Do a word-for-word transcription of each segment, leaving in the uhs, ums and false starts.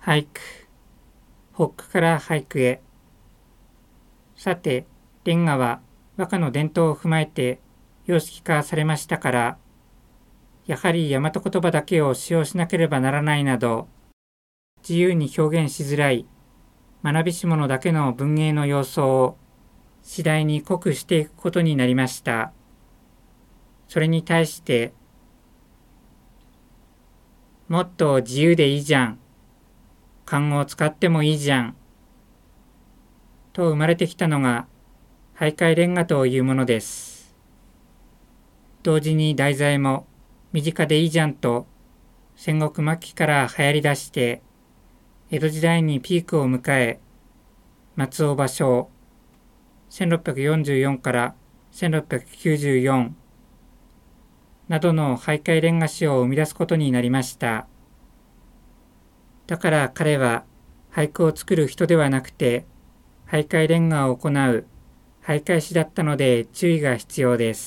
俳句、ホックから俳句へ。さて、レンガは和歌の伝統を踏まえて様式化されましたから、やはり大和言葉だけを使用しなければならないなど、自由に表現しづらい学びし者だけの文芸の様相を次第に濃くしていくことになりました。それに対して、もっと自由でいいじゃん。漢語を使ってもいいじゃん。と生まれてきたのが俳諧連歌というものです。同時に題材も身近でいいじゃんと戦国末期から流行り出して江戸時代にピークを迎え、松尾芭蕉せんろっぴゃくよんじゅうよんからせんろっぴゃくきゅうじゅうよんなどの俳諧連歌詩を生み出すことになりました。だから彼は俳句を作る人ではなくて俳諧連歌を行う俳諧師だったので注意が必要です。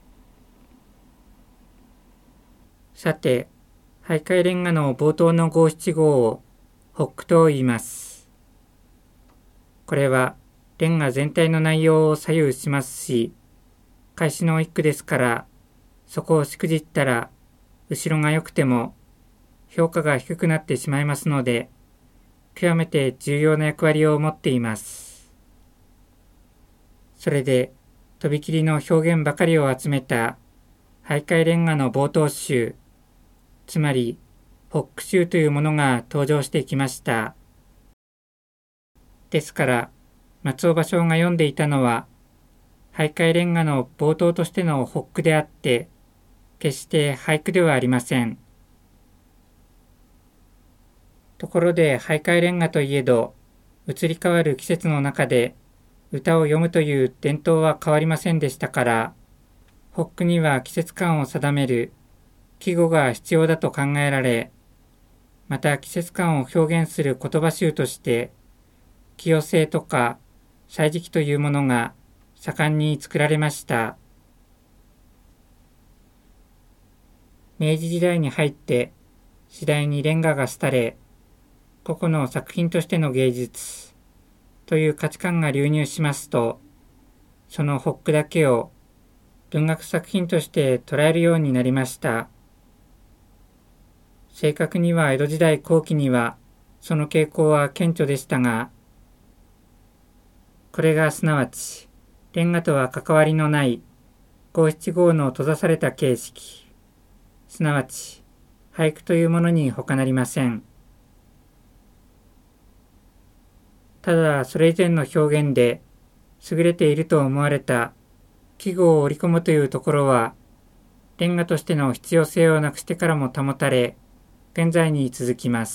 さて、俳諧連歌の冒頭の五七五をホックと言います。これは連歌全体の内容を左右しますし、開始の一句ですから、そこをしくじったら後ろが良くても評価が低くなってしまいますので、極めて重要な役割を持っています。それで、とびきりの表現ばかりを集めた俳諧連歌の冒頭集、つまりホック集というものが登場してきました。ですから、松尾芭蕉が読んでいたのは、俳諧連歌の冒頭としてのホックであって、決して俳句ではありません。ところで俳諧連歌といえど、移り変わる季節の中で歌を読むという伝統は変わりませんでしたから、ホックには季節感を定める季語が必要だと考えられ、また季節感を表現する言葉集として、起用性とか歳時記というものが盛んに作られました。明治時代に入って次第に連歌が廃れ、個々の作品としての芸術という価値観が流入しますと、そのホックだけを文学作品として捉えるようになりました。正確には江戸時代後期にはその傾向は顕著でしたが、これがすなわち連歌とは関わりのない五七五の閉ざされた形式、すなわち俳句というものに他なりません。ただそれ以前の表現で優れていると思われた季語を織り込むというところは、連歌としての必要性をなくしてからも保たれ、現在に続きます。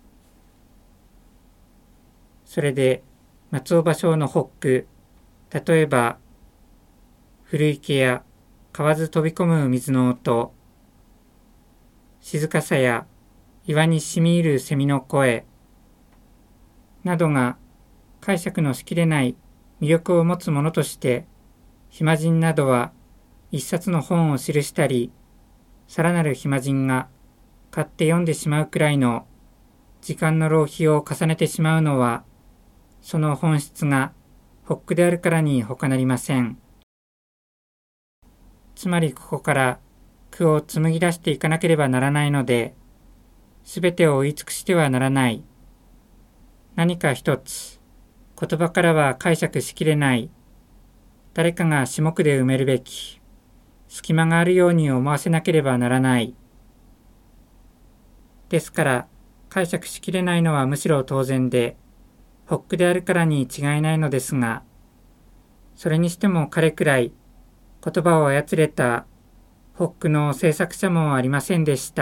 それで松尾芭蕉のホック、例えば古池や河津飛び込む水の音、静かさや岩にしみ入る蝉の声などが解釈のしきれない魅力を持つものとして、暇人などは一冊の本を記したり、さらなる暇人が買って読んでしまうくらいの時間の浪費を重ねてしまうのは、その本質がホックであるからに他なりません。つまりここから句を紡ぎ出していかなければならないので、すべてを追い尽くしてはならない。何か一つ、言葉からは解釈しきれない、誰かが詩目で埋めるべき、隙間があるように思わせなければならない。ですから、解釈しきれないのはむしろ当然で、ホックであるからに違いないのですが、それにしても彼くらい言葉を操れたホックの制作者もありませんでした。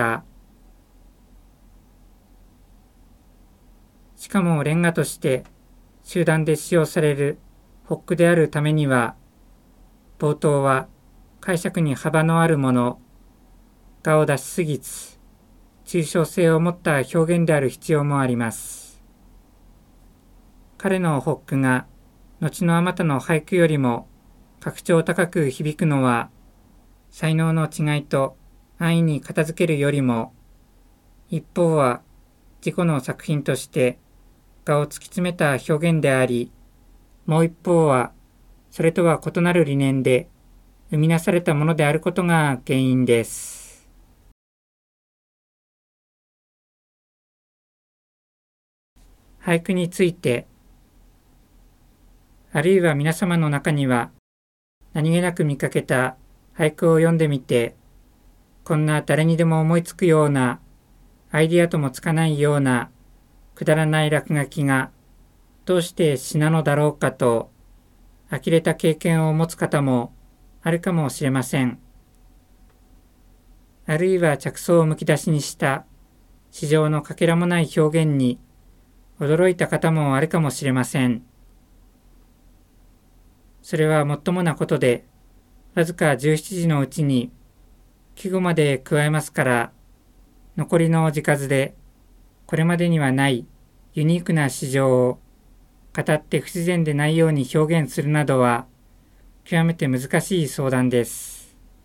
しかも連歌として集団で使用されるホックであるためには、冒頭は解釈に幅のあるもの、我を出しすぎず、抽象性を持った表現である必要もあります。彼のホックが後のあまたの俳句よりも格調高く響くのは、才能の違いと安易に片付けるよりも、一方は自己の作品として我を突き詰めた表現であり、もう一方はそれとは異なる理念で生み出されたものであることが原因です。俳句について、あるいは皆様の中には何気なく見かけた俳句を読んでみて、こんな誰にでも思いつくようなアイディアともつかないようなくだらない落書きがどうして詩なのだろうかと呆れた経験を持つ方もあるかもしれません。あるいは着想をむき出しにした詩上のかけらもない表現に驚いた方もあるかもしれません。それはもっともなことで、わずかじゅうしちじのうちに季語まで加えますから、残りの字数でこれまでにはないユニークな詩情を語って不自然でないように表現するなどは極めて難しい相談です。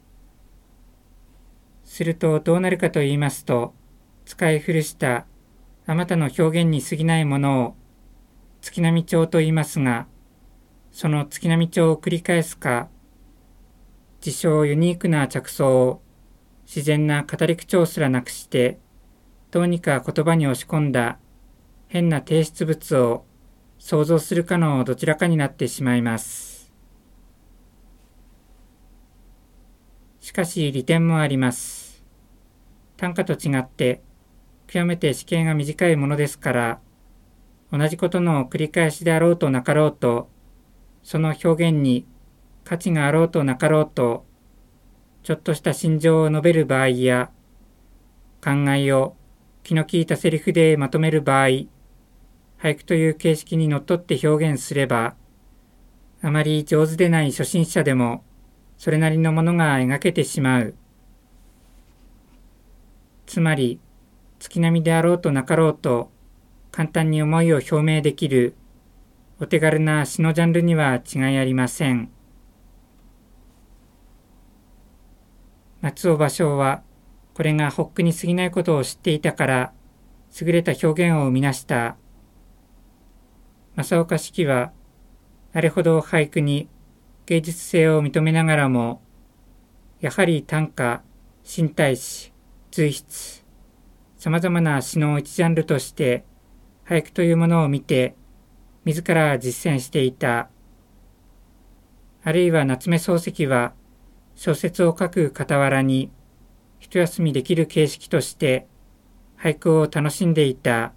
するとどうなるかと言いますと、使い古したあまたの表現に過ぎないものを月並帳と言いますが、その月並帳を繰り返すか、自称ユニークな着想を自然な語り口調すらなくして、どうにか言葉に押し込んだ変な提出物を想像するかのどちらかになってしまいます。しかし利点もあります。短歌と違って極めて詩形が短いものですから、同じことの繰り返しであろうとなかろうと、その表現に価値があろうとなかろうと、ちょっとした心情を述べる場合や、考えを気の利いたセリフでまとめる場合、俳句という形式にのっとって表現すれば、あまり上手でない初心者でもそれなりのものが描けてしまう。つまり、月並みであろうとなかろうと、簡単に思いを表明できるお手軽な詩のジャンルには違いありません。松尾芭蕉は、これがホックに過ぎないことを知っていたから、優れた表現を生み出した。正岡子規は、あれほど俳句に芸術性を認めながらも、やはり短歌、新体詩、随筆、さまざまな詩の一ジャンルとして、俳句というものを見て、自ら実践していた。あるいは夏目漱石は、小説を書く傍らに、一休みできる形式として、俳句を楽しんでいた。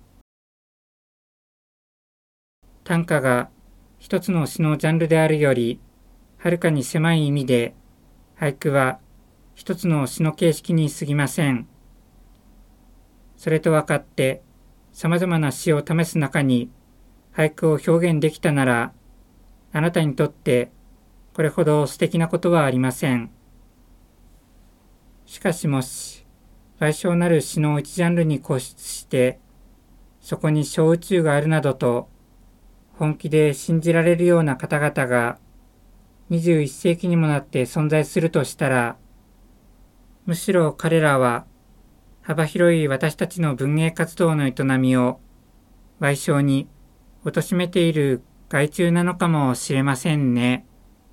短歌が一つの詩のジャンルであるより、はるかに狭い意味で、俳句は一つの詩の形式に過ぎません。それと分かって、様々な詩を試す中に、俳句を表現できたなら、あなたにとってこれほど素敵なことはありません。しかしもし、賠償なる詩の一ジャンルに固執して、そこに小宇宙があるなどと、本気で信じられるような方々が、にじゅういっせいきにもなって存在するとしたら、むしろ彼らは、幅広い私たちの文芸活動の営みを、賠償に貶めている害虫なのかもしれませんね。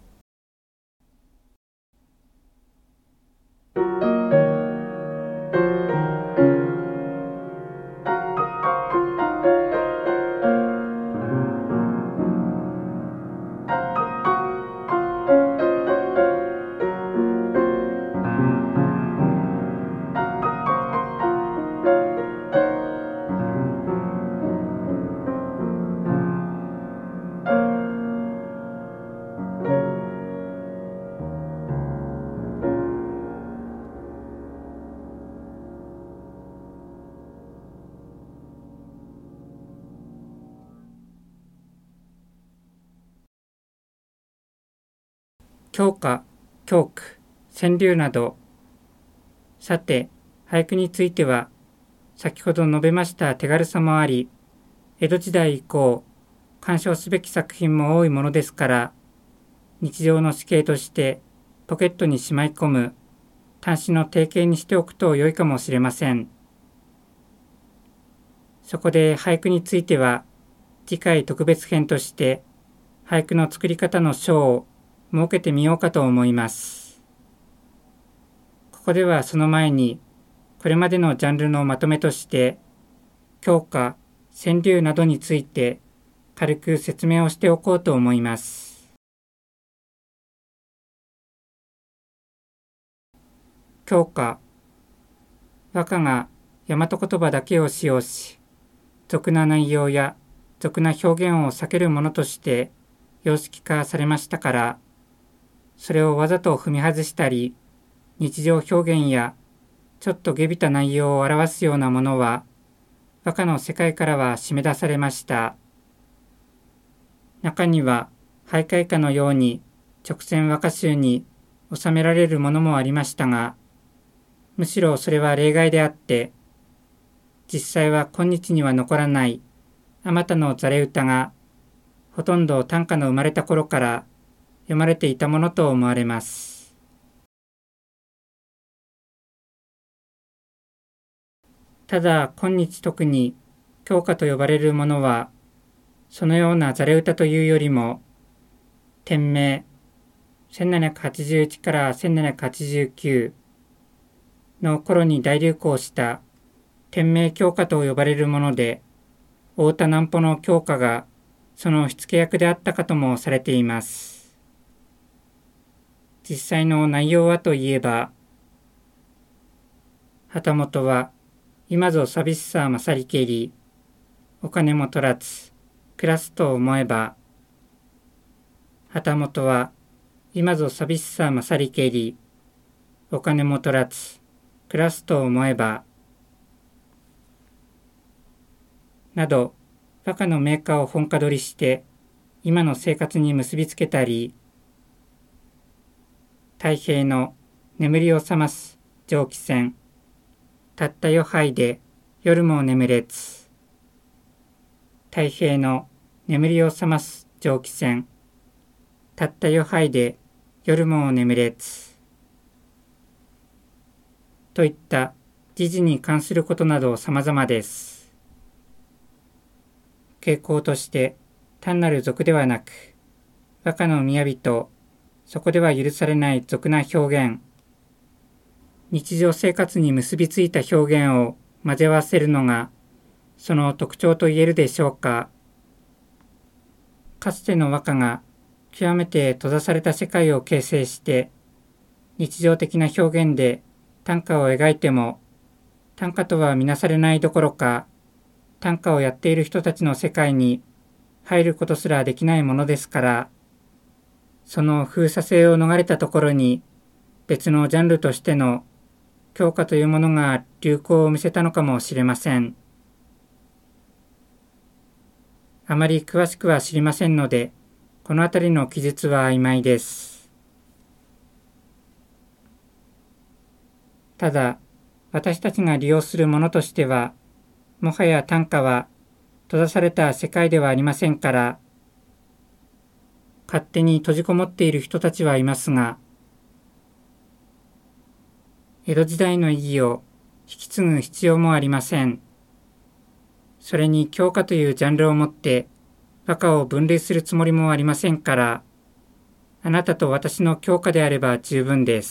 狂歌、狂句、川柳など。さて、俳句については、先ほど述べました手軽さもあり、江戸時代以降、鑑賞すべき作品も多いものですから、日常の詩形としてポケットにしまい込む短詩の定型にしておくと良いかもしれません。 そこで俳句については次回特別編として俳句の作り方の章を設けてみようかと思います。ここではその前にこれまでのジャンルのまとめとして狂歌、川柳などについて軽く説明をしておこうと思います。狂歌、和歌が大和言葉だけを使用し、俗な内容や俗な表現を避けるものとして様式化されましたから、それをわざと踏み外したり、日常表現やちょっと下びた内容を表すようなものは、和歌の世界からは締め出されました。中には、俳諧歌のように直線和歌集に収められるものもありましたが、むしろそれは例外であって、実際は今日には残らないあまたのざれ歌が、ほとんど短歌の生まれた頃から読まれていたものと思われます。ただ今日特に狂歌と呼ばれるものは、そのようなざれ歌というよりも、天明せんななひゃくはちじゅういちからせんななひゃくはちじゅうきゅうの頃に大流行した天明狂歌と呼ばれるもので、太田南穂の狂歌がその火付け役であったかともされています。実際の内容はといえば、旗本は今ぞ寂しさ勝りけり、お金も取らず暮らすと思えば、旗本は今ぞ寂しさ勝りけり、お金も取らず暮らすと思えば、など和歌のメーカーを本家取りして今の生活に結びつけたり、太平の眠りを覚ます蒸気船、たった夜杯で夜も眠れつ、太平の眠りを覚ます蒸気船、たった夜杯で夜も眠れつといった時事に関することなど様々です。傾向として単なる俗ではなく、和歌の雅とそこでは許されない俗な表現、日常生活に結びついた表現を混ぜ合わせるのがその特徴と言えるでしょうか。かつての和歌が極めて閉ざされた世界を形成して日常的な表現で短歌を描いても短歌とは見なされないどころか、短歌をやっている人たちの世界に入ることすらできないものですから、その封鎖性を逃れたところに別のジャンルとしての狂歌というものが流行を見せたのかもしれません。あまり詳しくは知りませんので、このあたりの記述は曖昧です。ただ、私たちが利用するものとしては、もはや短歌は閉ざされた世界ではありませんから、勝手に閉じこもっている人たちはいますが、江戸時代の意義を引き継ぐ必要もありません。それに狂歌というジャンルをもって和歌を分類するつもりもありませんから、あなたと私の狂歌であれば十分です。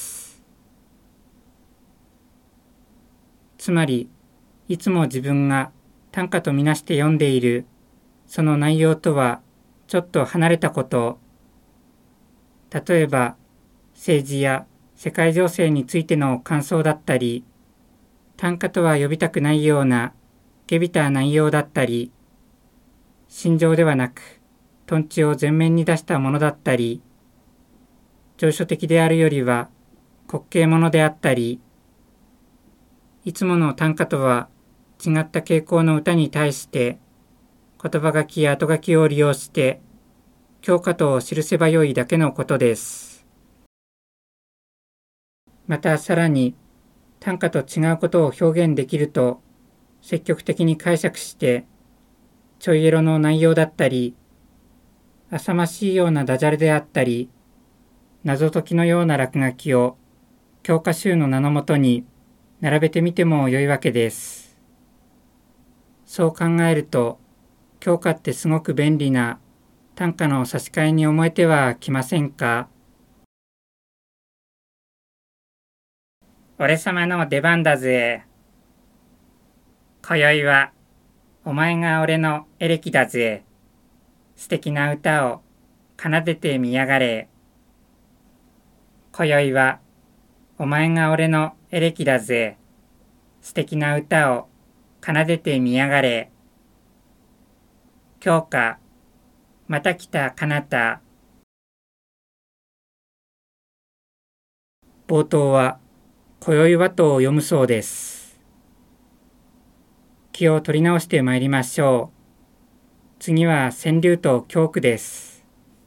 つまり、いつも自分が短歌とみなして読んでいるその内容とはちょっと離れたこと、例えば政治や世界情勢についての感想だったり、短歌とは呼びたくないような下びた内容だったり、心情ではなくとんちを前面に出したものだったり、上書的であるよりは滑稽ものであったり、いつもの短歌とは違った傾向の歌に対して言葉書きや後書きを利用して狂歌とを記せばよいだけのことです。またさらに短歌と違うことを表現できると積極的に解釈してちょいエロの内容だったり、浅ましいようなダジャレであったり、謎解きのような落書きを教科集の名のもとに並べてみても良いわけです。 そう考えると、教科ってすごく便利な短歌の差し替えに思えてはきませんか？俺様の出番だぜ。今宵はお前が俺のエレキだぜ。素敵な歌を奏でてみやがれ。今宵はお前が俺のエレキだぜ。素敵な歌を奏でてみやがれ。教科、また来たかなた。冒頭は今宵はと読むそうです。気を取り直してまいりましょう。次は川柳と教句です。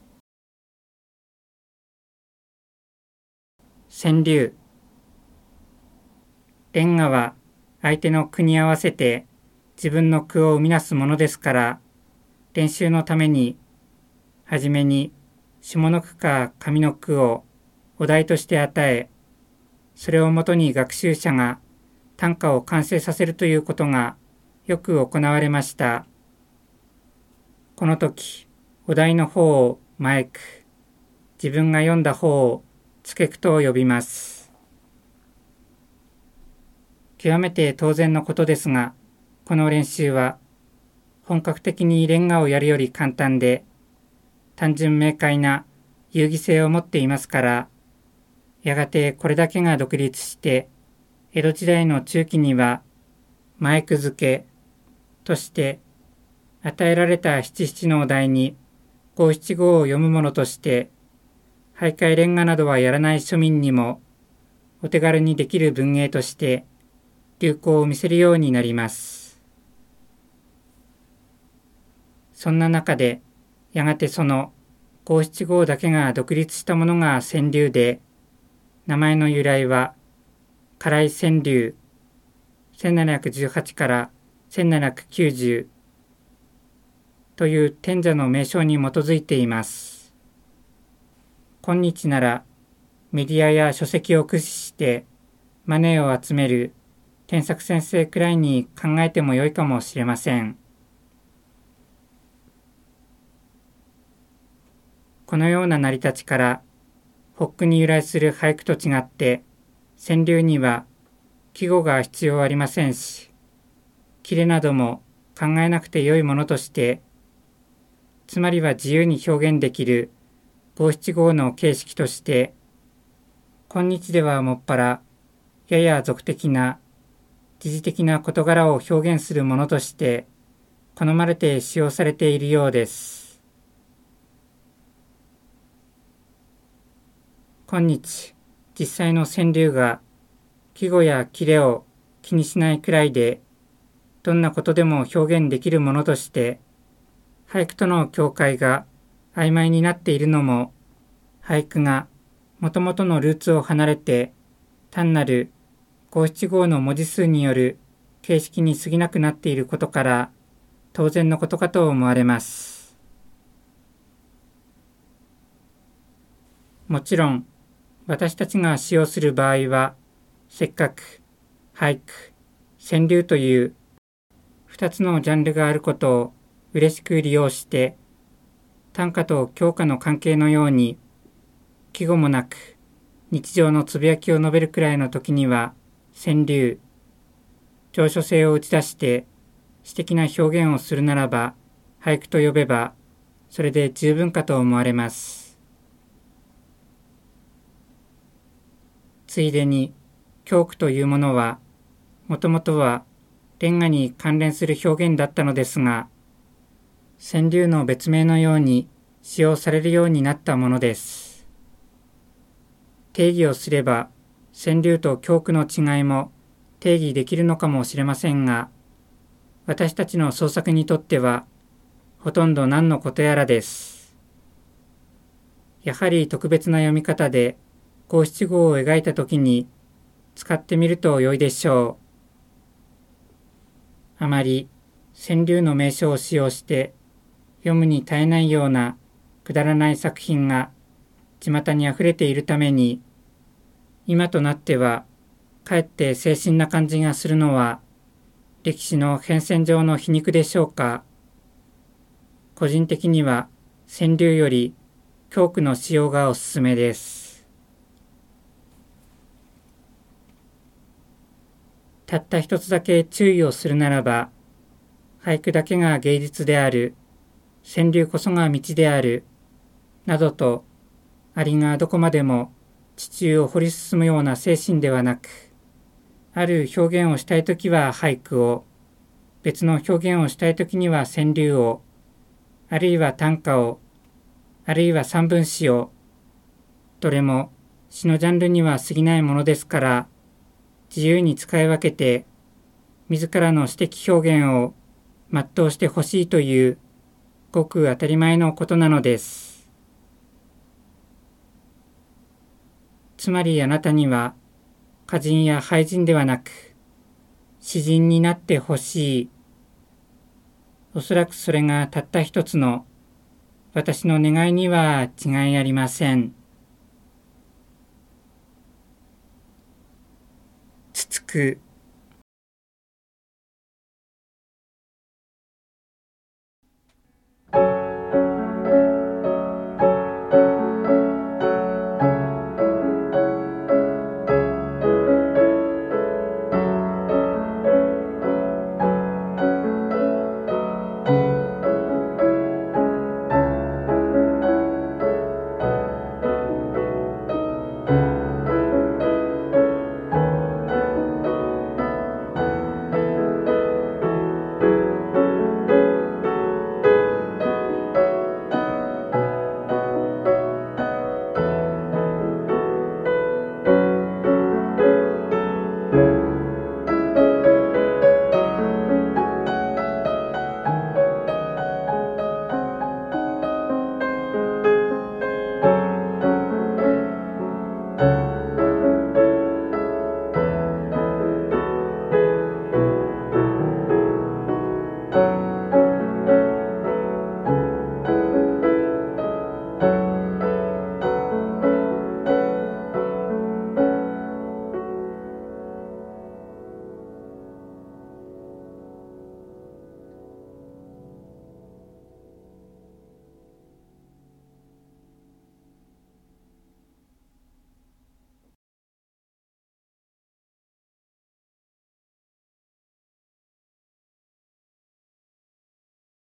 川柳。レンガは相手の句に合わせて自分の句を生み出すものですから、練習のためにはじめに下の句か上の句をお題として与え、それをもとに学習者が短歌を完成させるということがよく行われました。この時、お題の方を前句、自分が読んだ方を付句と呼びます。極めて当然のことですが、この練習は本格的にレンガをやるより簡単で、単純明快な遊戯性を持っていますから、やがてこれだけが独立して、江戸時代の中期には前句付けとして与えられた七七のお題に五七五を読むものとして、俳諧連歌などはやらない庶民にもお手軽にできる文芸として流行を見せるようになります。そんな中で、やがてその五七五だけが独立したものが川柳で、名前の由来は唐井川柳せんななひゃくじゅうはちからせんななひゃくきゅうじゅうという天者の名称に基づいています。今日ならメディアや書籍を駆使してマネーを集める添削先生くらいに考えてもよいかもしれません。このような成り立ちから発句に由来する俳句と違って川柳には季語が必要ありませんし、切れなども考えなくてよいものとして、つまりは自由に表現できる五七五の形式として、今日ではもっぱらやや俗的な時事的な事柄を表現するものとして好まれて使用されているようです。今日、実際の川柳が季語や切れを気にしないくらいで、どんなことでも表現できるものとして、俳句との境界が曖昧になっているのも、俳句がもともとのルーツを離れて、単なる五七五の文字数による形式に過ぎなくなっていることから、当然のことかと思われます。もちろん、私たちが使用する場合は、せっかく俳句、川柳という二つのジャンルがあることを嬉しく利用して、短歌と教科の関係のように、季語もなく日常のつぶやきを述べるくらいの時には、川柳、長所性を打ち出して詩的な表現をするならば、俳句と呼べば、それで十分かと思われます。ついでに、教句というものは、もともとはレンガに関連する表現だったのですが、川柳の別名のように使用されるようになったものです。定義をすれば、川柳と教句の違いも定義できるのかもしれませんが、私たちの創作にとっては、ほとんど何のことやらです。やはり特別な読み方で、五七五を描いたときに使ってみると良いでしょう。あまり川柳の名称を使用して読むに耐えないようなくだらない作品が巷にあふれているために、今となってはかえって清新な感じがするのは、 歴史の変遷上の皮肉でしょうか。個人的には川柳より狂句の使用がおすすめです。たった一つだけ注意をするならば、俳句だけが芸術である、川柳こそが道である、などと、ありがどこまでも地中を掘り進むような精神ではなく、ある表現をしたいときは俳句を、別の表現をしたいときには川柳を、あるいは短歌を、あるいは三文詩を、どれも詩のジャンルには過ぎないものですから、自由に使い分けて、自らの詩的表現を全うしてほしいという、ごく当たり前のことなのです。つまりあなたには、歌人や俳人ではなく、詩人になってほしい。おそらくそれがたった一つの、私の願いには違いありません。つつく